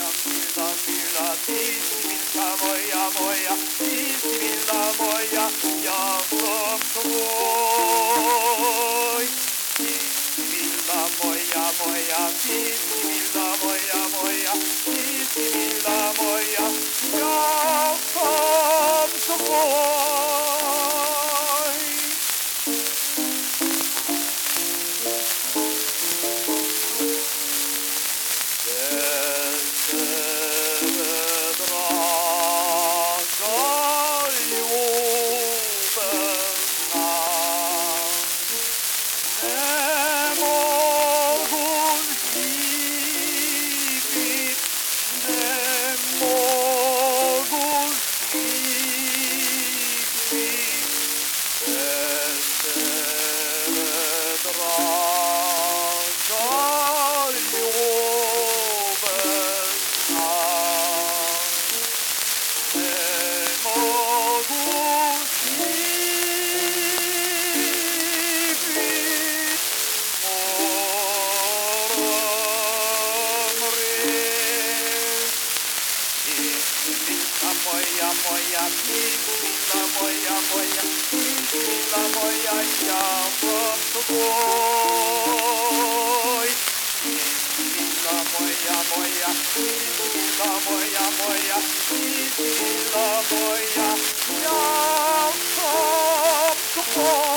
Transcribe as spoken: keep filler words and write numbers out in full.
mila, mila, ti si milka moja, moja, ti si mila moja, ja sam tvoj. Ti si mila moja, moja, ti si mila moja, moja, ti si mila moja, ja sam tvoj. Moja, moja, mila moja, moja, mila moja, ja sam tvoj. Mila moja, moja, mila moja, moja, mila moja, ja sam tvoj.